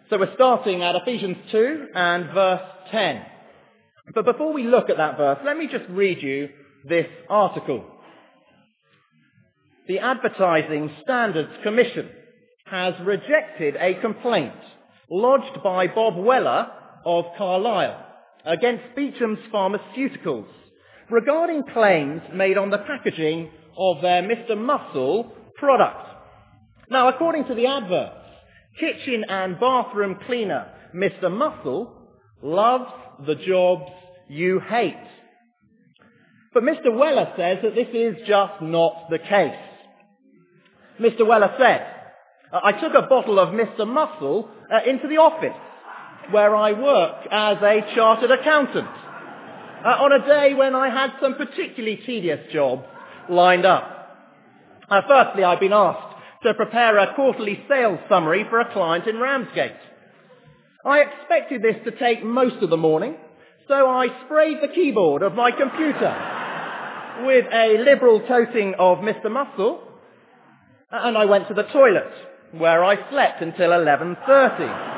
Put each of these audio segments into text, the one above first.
So we're starting at Ephesians 2 and verse 10. But before we look at that verse, let me just read you this article. The Advertising Standards Commission has rejected a complaint lodged by Bob Weller of Carlisle against Beecham's Pharmaceuticals regarding claims made on the packaging of their Mr. Muscle product. Now, according to the adverts, kitchen and bathroom cleaner Mr. Muscle loves the jobs you hate. But Mr. Weller says that this is just not the case. Mr. Weller said, I took a bottle of Mr. Muscle into the office where I work as a chartered accountant on a day when I had some particularly tedious jobs lined up. Firstly, I've been asked to prepare a quarterly sales summary for a client in Ramsgate. I expected this to take most of the morning, so I sprayed the keyboard of my computer with a liberal coating of Mr. Muscle, and I went to the toilet, where I slept until 11:30.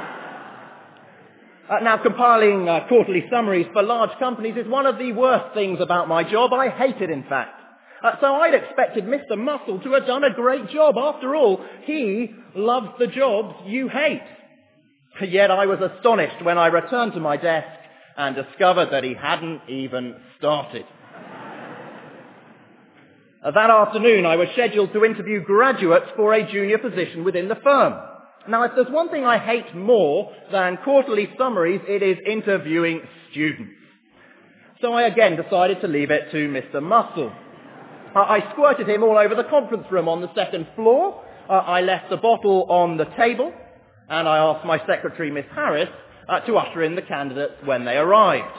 Now, compiling quarterly summaries for large companies is one of the worst things about my job. I hate it, in fact. So I'd expected Mr. Muscle to have done a great job. After all, he loves the jobs you hate. Yet I was astonished when I returned to my desk and discovered that he hadn't even started. That afternoon, I was scheduled to interview graduates for a junior position within the firm. Now, if there's one thing I hate more than quarterly summaries, it is interviewing students. So I again decided to leave it to Mr. Muscle. I squirted him all over the conference room on the second floor. I left the bottle on the table, and I asked my secretary, Miss Harris, to usher in the candidates when they arrived.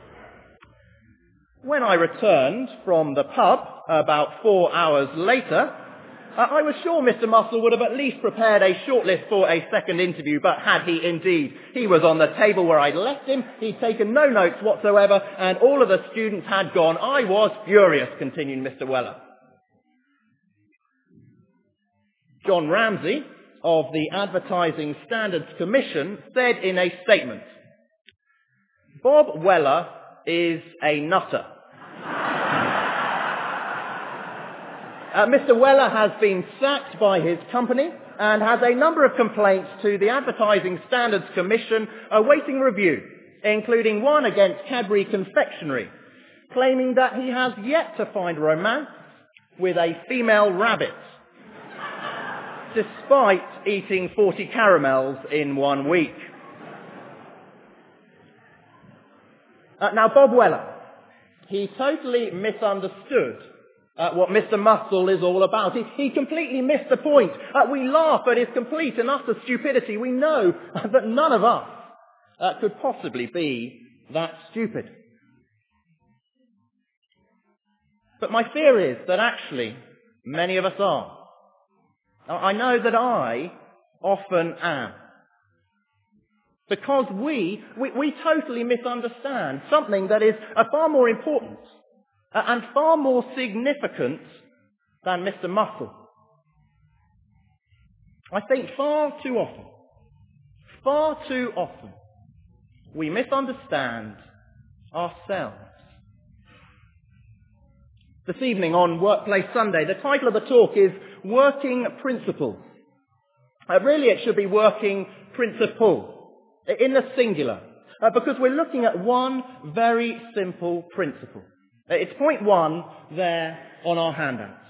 When I returned from the pub about 4 hours later, I was sure Mr. Muscle would have at least prepared a shortlist for a second interview, but had he indeed? He was on the table where I'd left him, he'd taken no notes whatsoever, and all of the students had gone. I was furious, continued Mr. Weller. John Ramsey of the Advertising Standards Commission said in a statement, Bob Weller is a nutter. Mr. Weller has been sacked by his company and has a number of complaints to the Advertising Standards Commission awaiting review, including one against Cadbury Confectionery, claiming that he has yet to find romance with a female rabbit, despite eating 40 caramels in 1 week. Now, Bob Weller, he totally misunderstood what Mr. Muscle is all about. He completely missed the point. We laugh at his complete and utter stupidity. We know that none of us could possibly be that stupid. But my fear is that actually many of us are. I know that I often am. Because we totally misunderstand something that is far more important and far more significant than Mr. Muscle. I think far too often, we misunderstand ourselves. This evening on Workplace Sunday, the title of the talk is Working Principles. Really, it should be Working Principle, in the singular, because we're looking at one very simple principle. It's point 1 there on our handouts.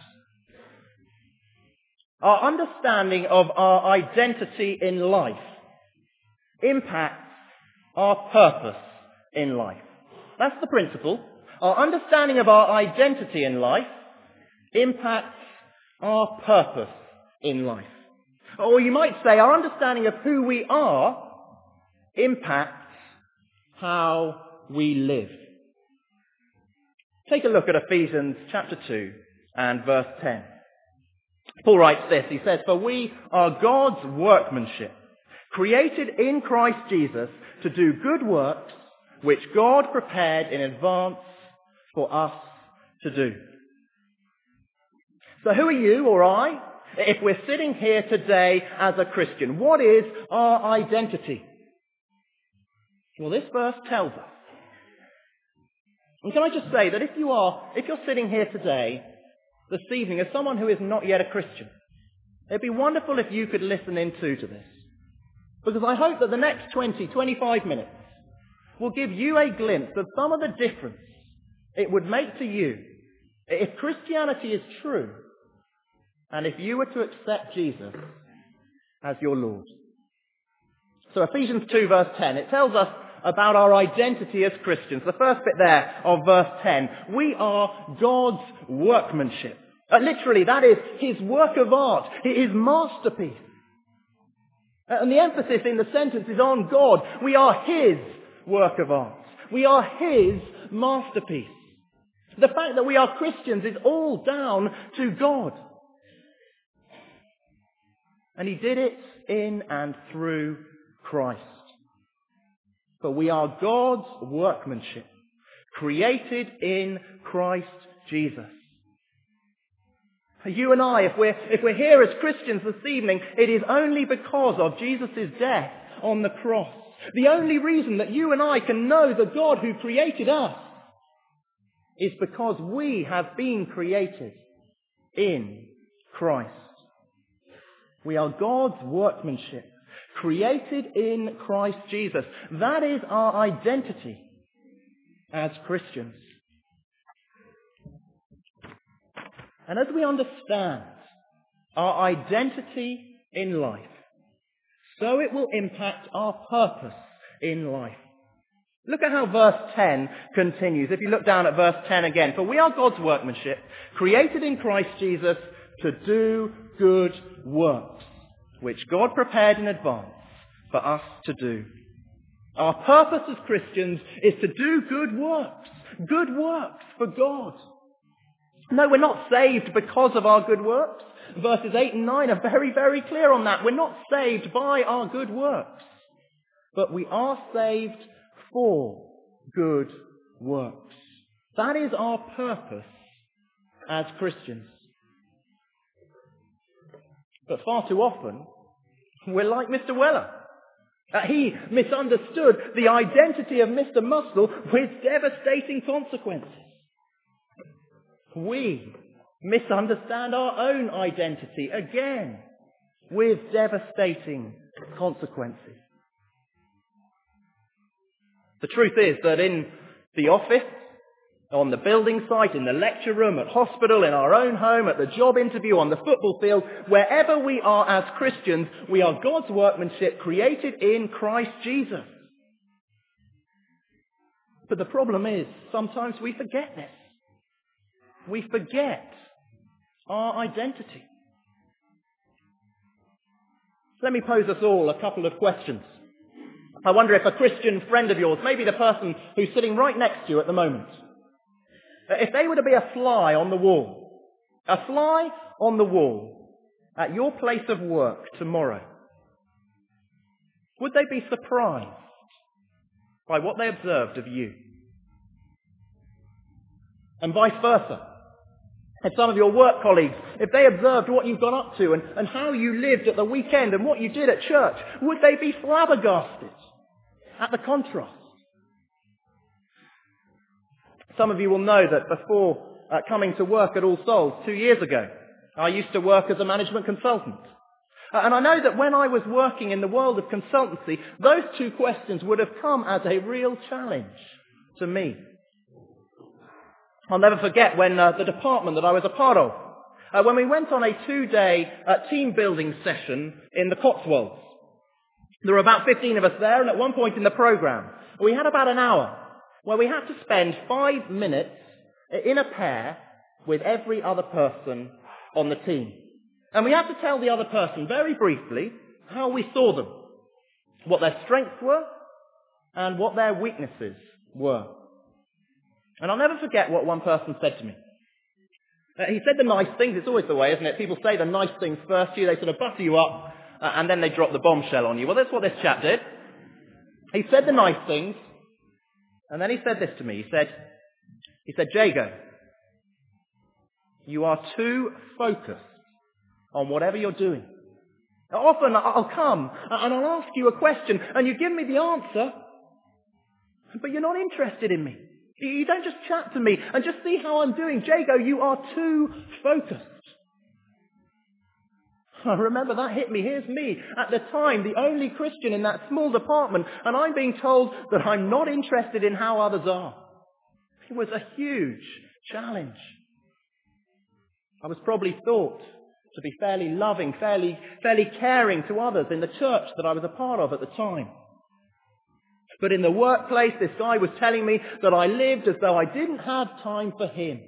Our understanding of our identity in life impacts our purpose in life. That's the principle. Our understanding of our identity in life impacts our purpose in life. Or you might say our understanding of who we are impacts how we live. Take a look at Ephesians chapter 2 and verse 10. Paul writes this, he says, For we are God's workmanship, created in Christ Jesus to do good works, which God prepared in advance for us to do. So who are you or I if we're sitting here today as a Christian, what is our identity? Well, this verse tells us. And can I just say that if you're sitting here today, this evening, as someone who is not yet a Christian, it'd be wonderful if you could listen in too to this. Because I hope that the next 25 minutes will give you a glimpse of some of the difference it would make to you if Christianity is true and if you were to accept Jesus as your Lord. So Ephesians 2 verse 10, it tells us about our identity as Christians. The first bit there of verse 10, we are God's workmanship. Literally, that is his work of art, his masterpiece. And the emphasis in the sentence is on God. We are his work of art. We are his masterpiece. The fact that we are Christians is all down to God. And he did it in and through Christ. For we are God's workmanship, created in Christ Jesus. For you and I, if we're here as Christians this evening, it is only because of Jesus' death on the cross. The only reason that you and I can know the God who created us is because we have been created in Christ. We are God's workmanship, created in Christ Jesus. That is our identity as Christians. And as we understand our identity in life, so it will impact our purpose in life. Look at how verse 10 continues. If you look down at verse 10 again. For we are God's workmanship, created in Christ Jesus to do good works, which God prepared in advance for us to do. Our purpose as Christians is to do good works for God. No, we're not saved because of our good works. Verses 8 and 9 are very, very clear on that. We're not saved by our good works, but we are saved for good works. That is our purpose as Christians. But far too often, we're like Mr. Weller. He misunderstood the identity of Mr. Muscle with devastating consequences. We misunderstand our own identity again with devastating consequences. The truth is that in the office, on the building site, in the lecture room, at hospital, in our own home, at the job interview, on the football field, wherever we are as Christians, we are God's workmanship created in Christ Jesus. But the problem is, sometimes we forget this. We forget our identity. Let me pose us all a couple of questions. I wonder if a Christian friend of yours, maybe the person who's sitting right next to you at the moment, if they were to be a fly on the wall at your place of work tomorrow, would they be surprised by what they observed of you? And vice versa. If some of your work colleagues, if they observed what you've gone up to and how you lived at the weekend and what you did at church, would they be flabbergasted at the contrast? Some of you will know that before coming to work at All Souls 2 years ago, I used to work as a management consultant. And I know that when I was working in the world of consultancy, those two questions would have come as a real challenge to me. I'll never forget when the department that I was a part of, when we went on a 2-day team building session in the Cotswolds. There were about 15 of us there, and at one point in the program, we had about an hour where we had to spend 5 minutes in a pair with every other person on the team. And we had to tell the other person very briefly how we saw them, what their strengths were, and what their weaknesses were. And I'll never forget what one person said to me. He said the nice things. It's always the way, isn't it? People say the nice things first to you. They sort of butter you up, and then they drop the bombshell on you. Well, that's what this chap did. He said the nice things, and then he said this to me. He said, Jago, you are too focused on whatever you're doing. Often I'll come and I'll ask you a question and you give me the answer, but you're not interested in me. You don't just chat to me and just see how I'm doing. Jago, you are too focused. I remember that hit me. Here's me, at the time, the only Christian in that small department, and I'm being told that I'm not interested in how others are. It was a huge challenge. I was probably thought to be fairly loving, fairly caring to others in the church that I was a part of at the time. But in the workplace, this guy was telling me that I lived as though I didn't have time for him.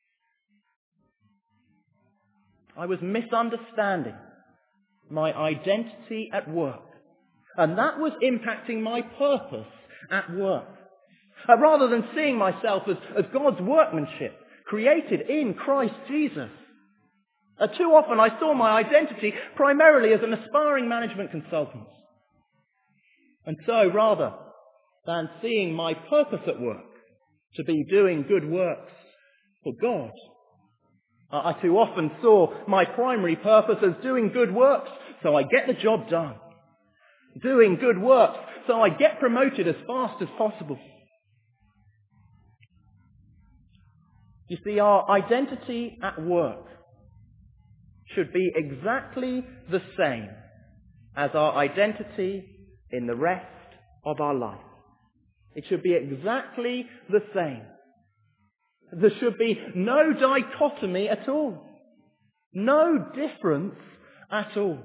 I was misunderstanding my identity at work. And that was impacting my purpose at work. Rather than seeing myself as God's workmanship, created in Christ Jesus. Too often I saw my identity primarily as an aspiring management consultant. And so rather than seeing my purpose at work to be doing good works for God, I too often saw my primary purpose as doing good works so I get the job done. Doing good works so I get promoted as fast as possible. You see, our identity at work should be exactly the same as our identity in the rest of our life. It should be exactly the same. There should be no dichotomy at all. No difference at all.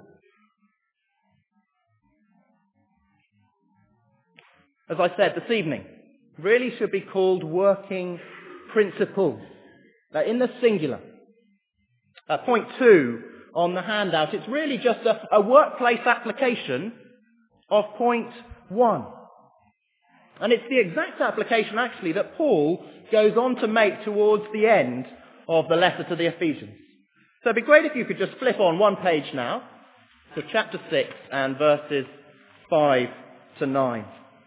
As I said this evening, really should be called working principles. In the singular. Point 2 on the handout, it's really just a workplace application of point 1. And it's the exact application, actually, that Paul goes on to make towards the end of the letter to the Ephesians. So it'd be great if you could just flip on one page now to chapter 6 and verses 5 to 9.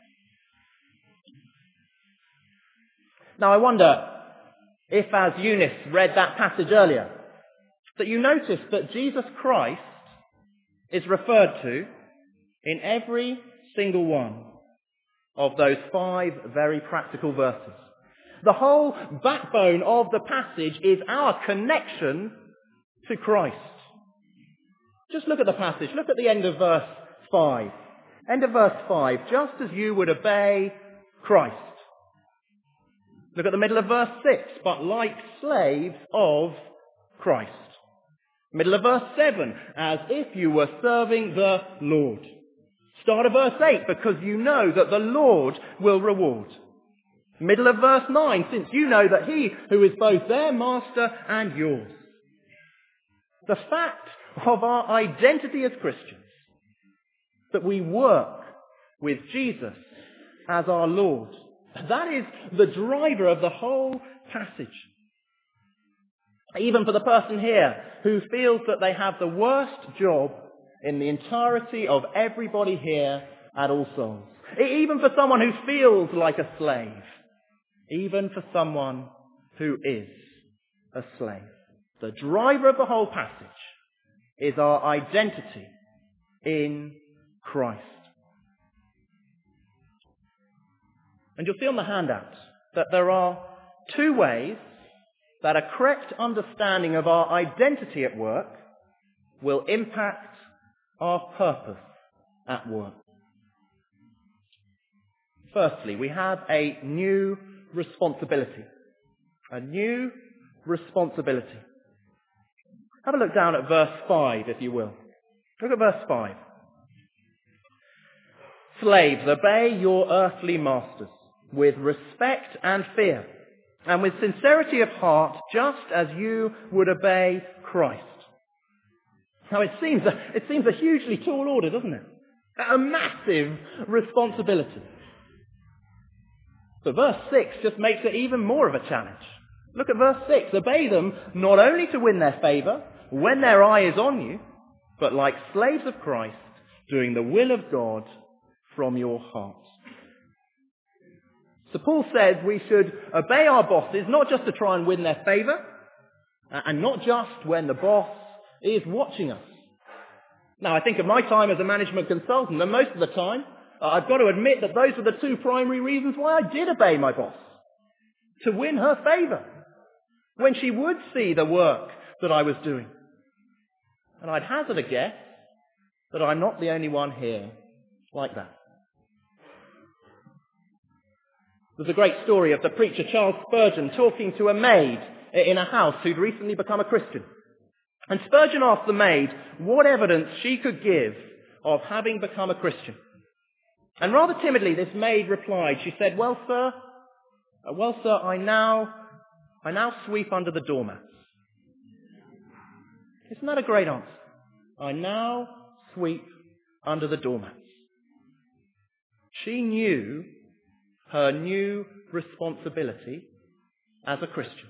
Now I wonder if, as Eunice read that passage earlier, that you noticed that Jesus Christ is referred to in every single one of those 5 very practical verses. The whole backbone of the passage is our connection to Christ. Just look at the passage. Look at the end of verse 5. End of verse 5. Just as you would obey Christ. Look at the middle of verse 6. But like slaves of Christ. Middle of verse 7. As if you were serving the Lord. Start of verse 8. Because you know that the Lord will reward. Middle of verse 9. Since you know that he who is both their master and yours. The fact of our identity as Christians. That we work with Jesus as our Lord. That is the driver of the whole passage. Even for the person here who feels that they have the worst job in the entirety of everybody here at All Souls. Even for someone who feels like a slave. Even for someone who is a slave. The driver of the whole passage is our identity in Christ. And you'll see on the handout that there are 2 ways that a correct understanding of our identity at work will impact our purpose at work. Firstly, we have a new responsibility. A new responsibility. Have a look down at verse 5, if you will. Look at verse 5. Slaves, obey your earthly masters with respect and fear, and with sincerity of heart, just as you would obey Christ. Now it seems a hugely tall order, doesn't it? A massive responsibility. But verse 6 just makes it even more of a challenge. Look at verse 6. Obey them not only to win their favour, when their eye is on you, but like slaves of Christ, doing the will of God from your heart. So Paul says we should obey our bosses not just to try and win their favour, and not just when the boss He is watching us. Now, I think of my time as a management consultant, and most of the time, I've got to admit that those were the two primary reasons why I did obey my boss. To win her favour, when she would see the work that I was doing. And I'd hazard a guess that I'm not the only one here like that. There's a great story of the preacher Charles Spurgeon talking to a maid in a house who'd recently become a Christian. And Spurgeon asked the maid what evidence she could give of having become a Christian. And rather timidly, this maid replied. She said, well, sir, I now sweep under the doormats. Isn't that a great answer? I now sweep under the doormats. She knew her new responsibility as a Christian.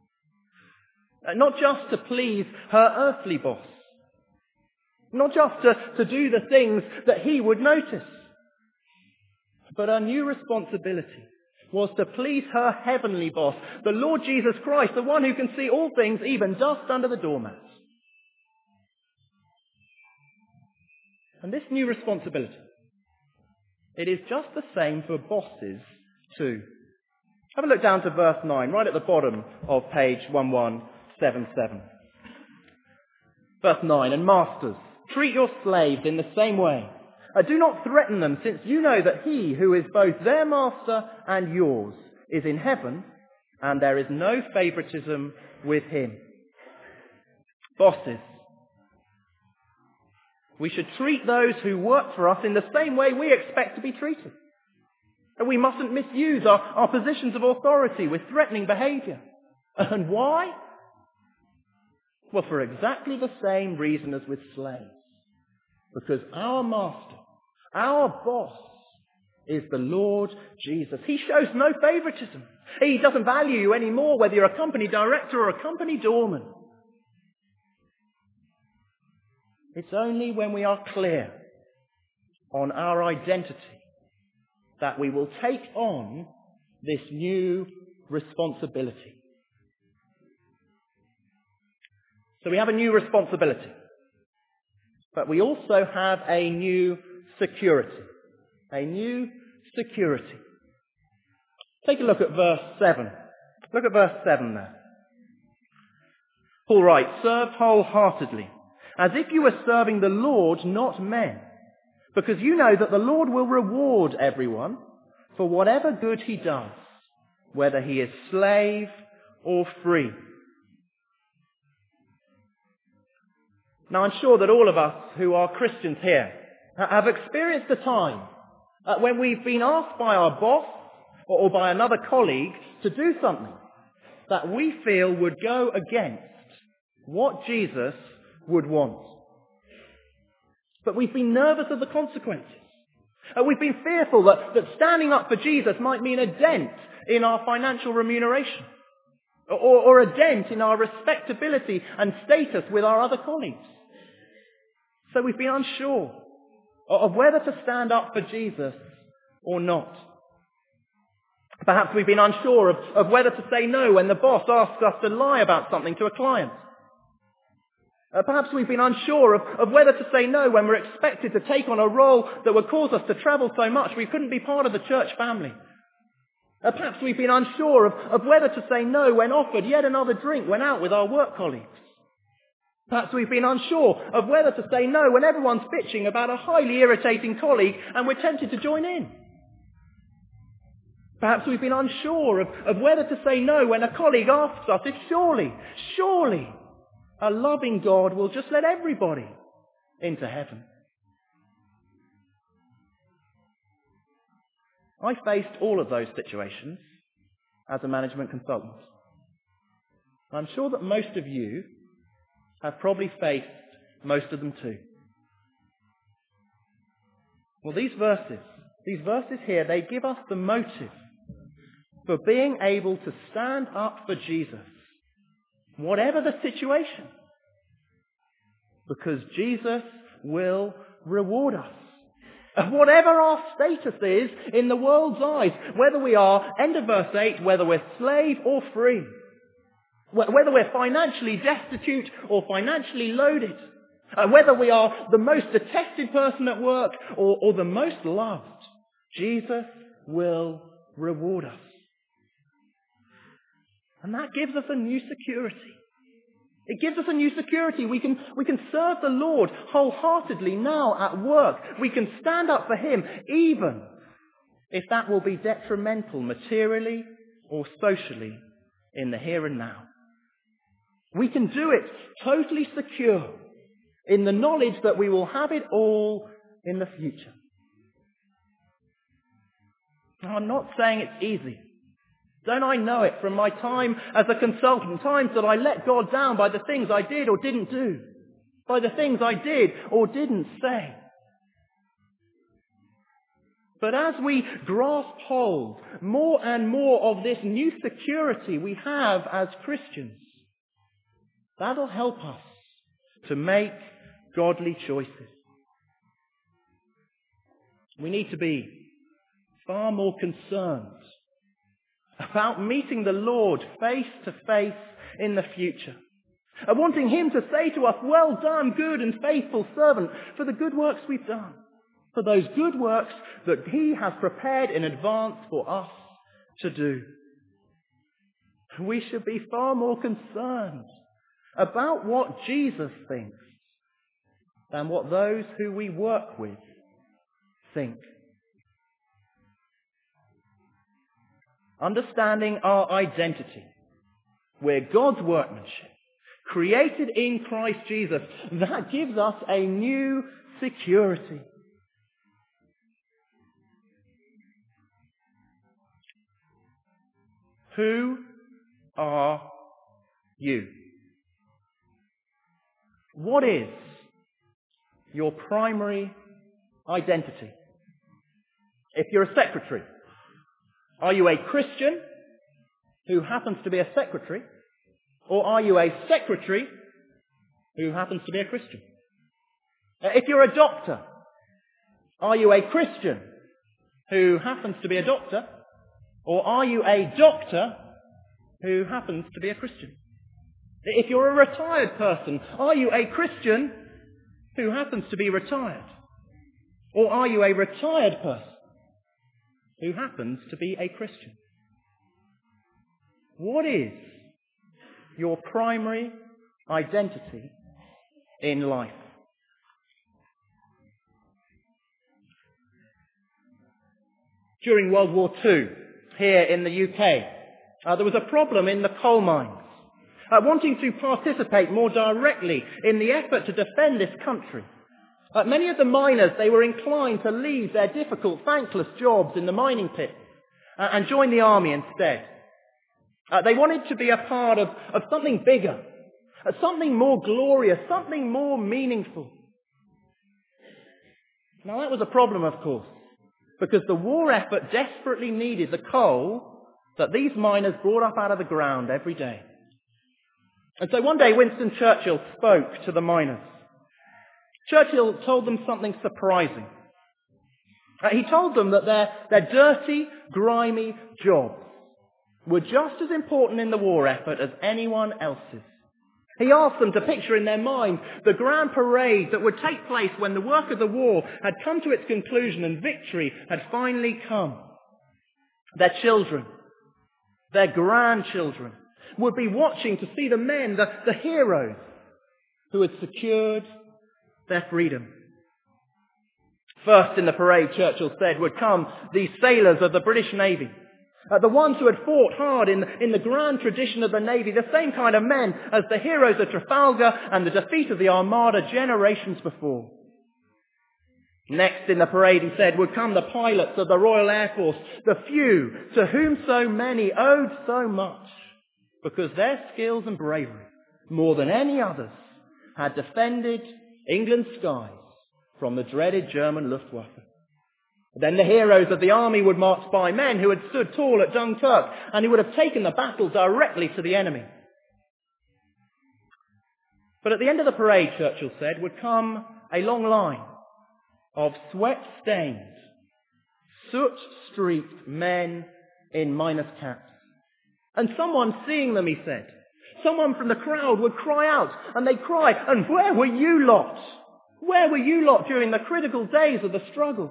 Not just to please her earthly boss. Not just to do the things that he would notice. But her new responsibility was to please her heavenly boss, the Lord Jesus Christ, the one who can see all things, even dust under the doormats. And this new responsibility, it is just the same for bosses too. Have a look down to verse 9, right at the bottom of page 1177. Verse 9, and masters, treat your slaves in the same way. Do not threaten them, since you know that he who is both their master and yours is in heaven, and there is no favoritism with him. Bosses, we should treat those who work for us in the same way we expect to be treated. And we mustn't misuse our positions of authority with threatening behaviour. And why? Well, for exactly the same reason as with slaves. Because our master, our boss, is the Lord Jesus. He shows no favoritism. He doesn't value you anymore, whether you're a company director or a company doorman. It's only when we are clear on our identity that we will take on this new responsibility. So we have a new responsibility. But we also have a new security. A new security. Take a look at verse 7. Look at verse 7 there. Paul writes, serve wholeheartedly, as if you were serving the Lord, not men, because you know that the Lord will reward everyone for whatever good he does, whether he is slave or free. Now, I'm sure that all of us who are Christians here have experienced a time when we've been asked by our boss or by another colleague to do something that we feel would go against what Jesus would want. But we've been nervous of the consequences. We've been fearful that standing up for Jesus might mean a dent in our financial remuneration or a dent in our respectability and status with our other colleagues. So we've been unsure of whether to stand up for Jesus or not. Perhaps we've been unsure of whether to say no when the boss asks us to lie about something to a client. Perhaps we've been unsure of whether to say no when we're expected to take on a role that would cause us to travel so much we couldn't be part of the church family. Perhaps we've been unsure of whether to say no when offered yet another drink when out with our work colleagues. Perhaps we've been unsure of whether to say no when everyone's bitching about a highly irritating colleague and we're tempted to join in. Perhaps we've been unsure of whether to say no when a colleague asks us if surely, a loving God will just let everybody into heaven. I faced all of those situations as a management consultant. I'm sure that most of you have probably faced most of them too. Well, these verses here, they give us the motive for being able to stand up for Jesus, whatever the situation, because Jesus will reward us. Whatever our status is in the world's eyes, whether we are, end of verse 8, whether we're slave or free, Whether we're financially destitute or financially loaded, whether we are the most detested person at work or the most loved, Jesus will reward us. And that gives us a new security. It gives us a new security. We can serve the Lord wholeheartedly now at work. We can stand up for Him, even if that will be detrimental materially or socially in the here and now. We can do it totally secure in the knowledge that we will have it all in the future. Now, I'm not saying it's easy. Don't I know it from my time as a consultant, times that I let God down by the things I did or didn't do, by the things I did or didn't say. But as we grasp hold more and more of this new security we have as Christians, that'll help us to make godly choices. We need to be far more concerned about meeting the Lord face to face in the future, and wanting Him to say to us, "Well done, good and faithful servant," for the good works we've done, for those good works that He has prepared in advance for us to do. We should be far more concerned about what Jesus thinks than what those who we work with think. Understanding our identity, we're God's workmanship, created in Christ Jesus, that gives us a new security. Who are you? What is your primary identity? If you're a secretary, are you a Christian who happens to be a secretary? Or are you a secretary who happens to be a Christian? If you're a doctor, are you a Christian who happens to be a doctor? Or are you a doctor who happens to be a Christian? If you're a retired person, are you a Christian who happens to be retired? Or are you a retired person who happens to be a Christian? What is your primary identity in life? During World War II, here in the UK, there was a problem in the coal mines. Wanting to participate more directly in the effort to defend this country, many of the miners, they were inclined to leave their difficult, thankless jobs in the mining pit and join the army instead. They wanted to be a part of something bigger, something more glorious, something more meaningful. Now that was a problem, of course, because the war effort desperately needed the coal that these miners brought up out of the ground every day. And so one day Winston Churchill spoke to the miners. Churchill told them something surprising. He told them that their dirty, grimy jobs were just as important in the war effort as anyone else's. He asked them to picture in their mind the grand parade that would take place when the work of the war had come to its conclusion and victory had finally come. Their children, their grandchildren, would be watching to see the men, the heroes, who had secured their freedom. First in the parade, Churchill said, would come these sailors of the British Navy. The ones who had fought hard in the grand tradition of the Navy, the same kind of men as the heroes of Trafalgar and the defeat of the Armada generations before. Next in the parade, he said, would come the pilots of the Royal Air Force, the few to whom so many owed so much, because their skills and bravery, more than any others, had defended England's skies from the dreaded German Luftwaffe. Then the heroes of the army would march by, men who had stood tall at Dunkirk and who would have taken the battle directly to the enemy. But at the end of the parade, Churchill said, would come a long line of sweat-stained, soot-streaked men in miners' caps. And someone seeing them, he said, Someone from the crowd would cry out, and they'd cry, and where were you lot? Where were you lot during the critical days of the struggle?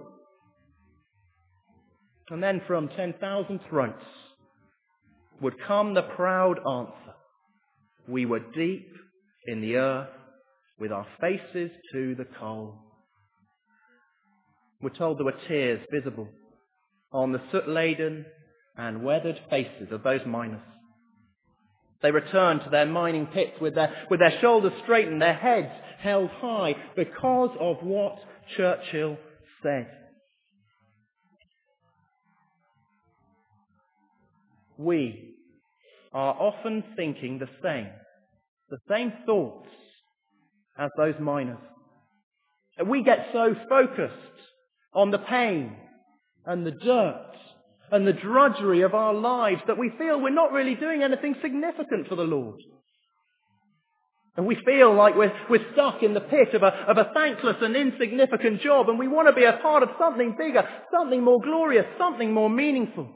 And then from 10,000 throats would come the proud answer. We were deep in the earth with our faces to the coal. We're told there were tears visible on the soot-laden and weathered faces of those miners. They returned to their mining pits with their shoulders straightened, their heads held high because of what Churchill said. We are often thinking the same thoughts as those miners. We get so focused on the pain and the dirt and the drudgery of our lives that we feel we're not really doing anything significant for the Lord. And we feel like we're stuck in the pit of a thankless and insignificant job, and we want to be a part of something bigger, something more glorious, something more meaningful.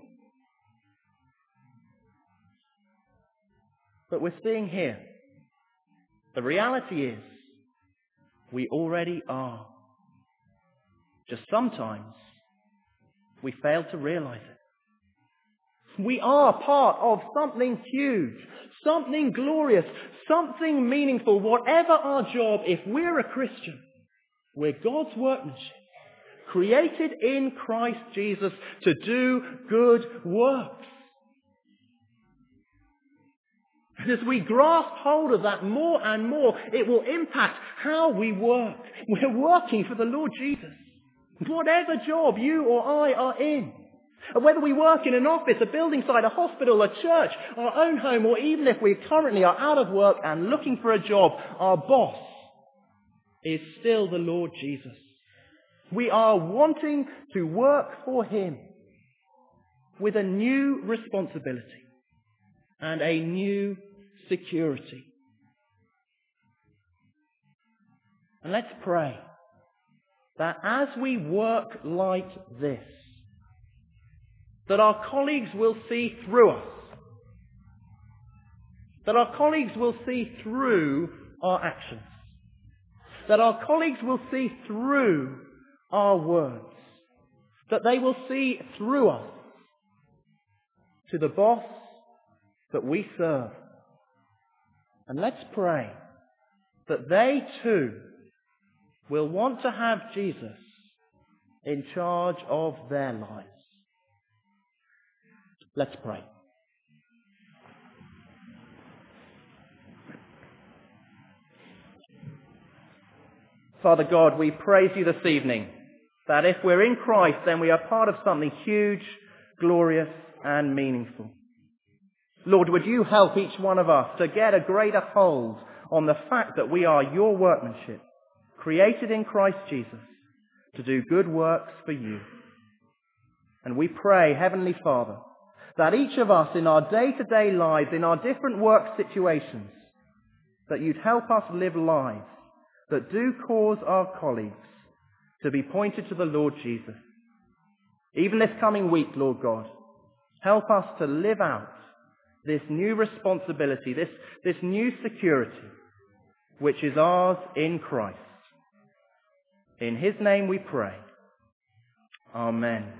But we're seeing here, the reality is, we already are. Just sometimes we fail to realize it. We are part of something huge, something glorious, something meaningful. Whatever our job, if we're a Christian, we're God's workmanship, created in Christ Jesus to do good works. And as we grasp hold of that more and more, it will impact how we work. We're working for the Lord Jesus. Whatever job you or I are in, and whether we work in an office, a building site, a hospital, a church, our own home, or even if we currently are out of work and looking for a job, our boss is still the Lord Jesus. We are wanting to work for Him with a new responsibility and a new security. And let's pray that as we work like this, that our colleagues will see through us, that our colleagues will see through our actions, that our colleagues will see through our words, that they will see through us to the boss that we serve. And let's pray that they too will want to have Jesus in charge of their lives. Let's pray. Father God, we praise you this evening that if we're in Christ, then we are part of something huge, glorious, and meaningful. Lord, would you help each one of us to get a greater hold on the fact that we are your workmanship, created in Christ Jesus, to do good works for you. And we pray, Heavenly Father, that each of us in our day-to-day lives, in our different work situations, that you'd help us live lives that do cause our colleagues to be pointed to the Lord Jesus. Even this coming week, Lord God, help us to live out this new responsibility, this new security, which is ours in Christ. In His name we pray. Amen.